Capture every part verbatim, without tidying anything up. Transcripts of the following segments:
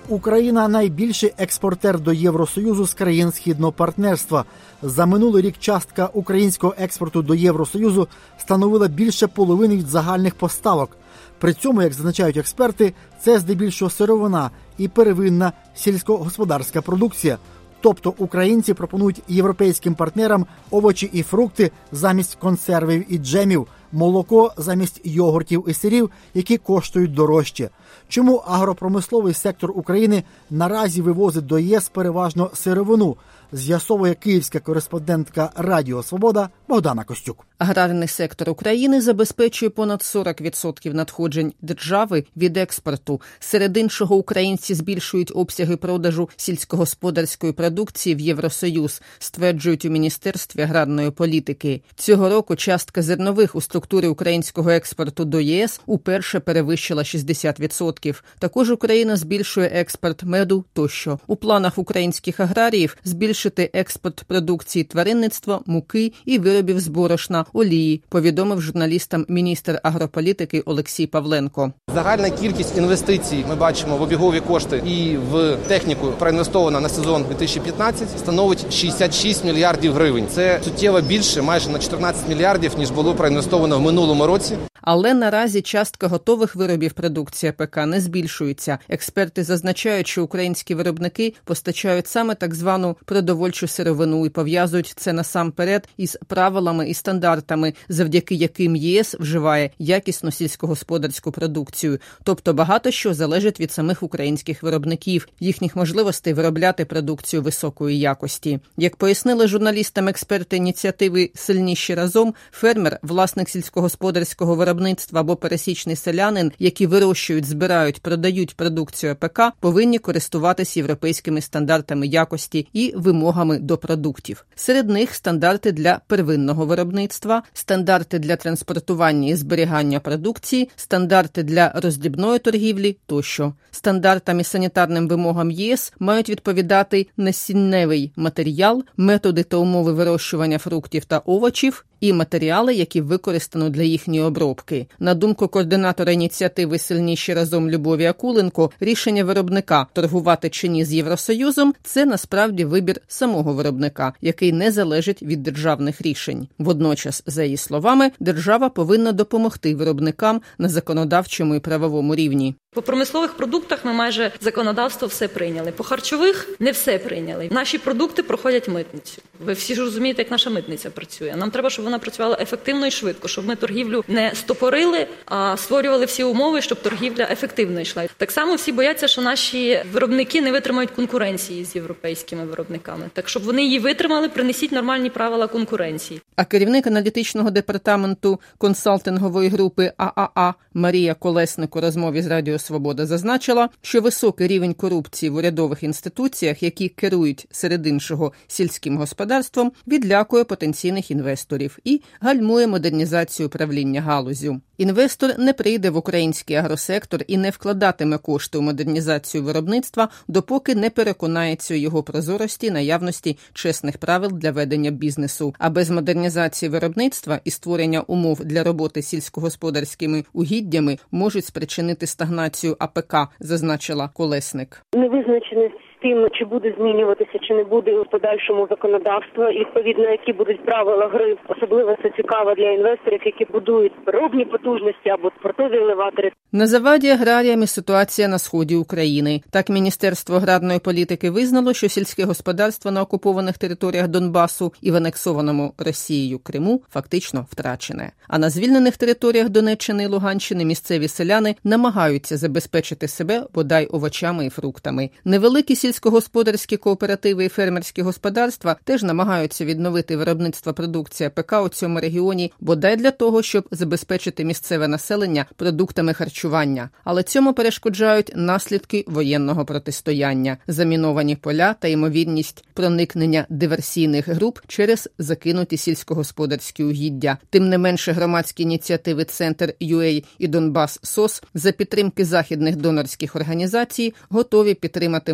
Україна – найбільший експортер до Євросоюзу з країн Східного партнерства. За минулий рік частка українського експорту до Євросоюзу становила більше половини від загальних поставок. При цьому, як зазначають експерти, це здебільшого сировина і первинна сільськогосподарська продукція. Тобто українці пропонують європейським партнерам овочі і фрукти замість консервів і джемів, молоко замість йогуртів і сирів, які коштують дорожче. Чому агропромисловий сектор України наразі вивозить до ЄС переважно сировину? З'ясовує київська кореспондентка Радіо Свобода Богдана Костюк. Аграрний сектор України забезпечує понад сорок відсотків надходжень держави від експорту. Серед іншого, українці збільшують обсяги продажу сільськогосподарської продукції в Євросоюз, стверджують у Міністерстві аграрної політики. Цього року частка зернових у структурі українського експорту до ЄС уперше перевищила шістдесят відсотків. Також Україна збільшує експорт меду тощо. У планах українських аграріїв збільшити експорт продукції тваринництва, муки і виробів з борошна, олії, повідомив журналістам міністр агрополітики Олексій Павленко. Загальна кількість інвестицій ми бачимо в обігові кошти і в техніку проінвестована на сезон дві тисячі п'ятнадцятий становить шістдесят шість мільярдів гривень. Це суттєво більше, майже на чотирнадцять мільярдів, ніж було проінвестовано в минулому році. Але наразі частка готових виробів продукції АПК не збільшується. Експерти зазначають, що українські виробники постачають саме так звану продовольчу сировину і пов'язують це насамперед із правилами і стандартами, завдяки яким ЄС вживає якісну сільськогосподарську продукцію. Тобто багато що залежить від самих українських виробників, їхніх можливостей виробляти продукцію високої якості. Як пояснили журналістам експерти ініціативи «Сильніші разом», фермер, власник сільськогосподарського виробництва або пересічний селянин, які вирощують, збирають, продають продукцію АПК, повинні користуватись європейськими стандартами якості і вимогами до продуктів. Серед них стандарти для первинного виробництва, стандарти для транспортування і зберігання продукції, стандарти для роздрібної торгівлі тощо. Стандартам і санітарним вимогам ЄС мають відповідати насінневий матеріал, методи та умови вирощування фруктів та овочів, і матеріали, які використано для їхньої обробки. На думку координатора ініціативи «Сильніші разом» Любові Акуленко, рішення виробника торгувати чи ні з Євросоюзом – це насправді вибір самого виробника, який не залежить від державних рішень. Водночас, за її словами, держава повинна допомогти виробникам на законодавчому і правовому рівні. По промислових продуктах ми майже законодавство все прийняли. По харчових не все прийняли. Наші продукти проходять митницю. Ви всі ж розумієте, як наша митниця працює. Нам треба, щоб вона працювала ефективно і швидко, щоб ми торгівлю не стопорили, а створювали всі умови, щоб торгівля ефективно йшла. Так само всі бояться, що наші виробники не витримають конкуренції з європейськими виробниками. Так, щоб вони її витримали, принесіть нормальні правила конкуренції. А керівник аналітичного департаменту консалтингової групи А А А Марія Колесник у розмові з Радіо Свобода зазначила, що високий рівень корупції в урядових інституціях, які керують серед іншого сільським господарством, відлякує потенційних інвесторів і гальмує модернізацію управління галуззю. Інвестор не прийде в український агросектор і не вкладатиме кошти у модернізацію виробництва, допоки не переконається у його прозорості і наявності чесних правил для ведення бізнесу. А без модернізації виробництва і створення умов для роботи сільськогосподарськими угіддями можуть спричинити стагнацію АПК, зазначила Колесник. Невизначеність з тим, чи буде змінюватися, чи не буде у подальшому законодавство, і відповідно, які будуть правила гри. Особливо це цікаво для інвесторів, які будують переробні потужності або портові елеватори. На заваді аграріям і ситуація на сході України. Так, Міністерство аграрної політики визнало, що сільське господарство на окупованих територіях Донбасу і в анексованому Росією Криму фактично втрачене. А на звільнених територіях Донеччини і Луганщини місцеві селяни намагаються забезпечити себе бодай овочами і фруктами. Невеликі сільськогосподарські кооперативи і фермерські господарства теж намагаються відновити виробництво продукції АПК у цьому регіоні бодай для того, щоб забезпечити місцеве населення продуктами харчування. Але цьому перешкоджають наслідки воєнного протистояння, заміновані поля та ймовірність проникнення диверсійних груп через закинуті сільськогосподарські угіддя. Тим не менше, громадські ініціативи «Центр ю ей» і «Донбас СОС» за підтримки західних донорських організацій готові підтримати малий і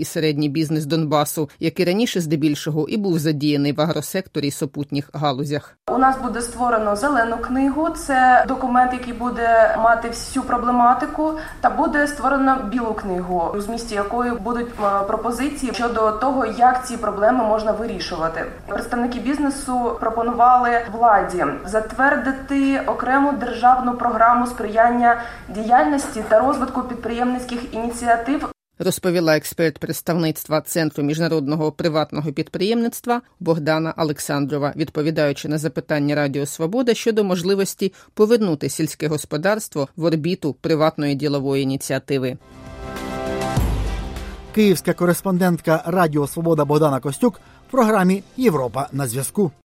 середній бізнес Донбасу, який раніше здебільшого і був задіяний в агросекторі і супутніх галузях. У нас буде створено зелену книгу, це документ, який буде мати всю проблематику, та буде створено білу книгу, у змісті якої будуть пропозиції щодо того, як ці проблеми можна вирішувати. Представники бізнесу пропонували владі затвердити окрему державну програму сприяння діяльності та розвитку підприємницьких ініціатив. Розповіла експерт представництва Центру міжнародного приватного підприємництва Богдана Олександрова, відповідаючи на запитання Радіо Свобода щодо можливості повернути сільське господарство в орбіту приватної ділової ініціативи. Київська кореспондентка Радіо Свобода Богдана Костюк в програмі «Європа на зв'язку».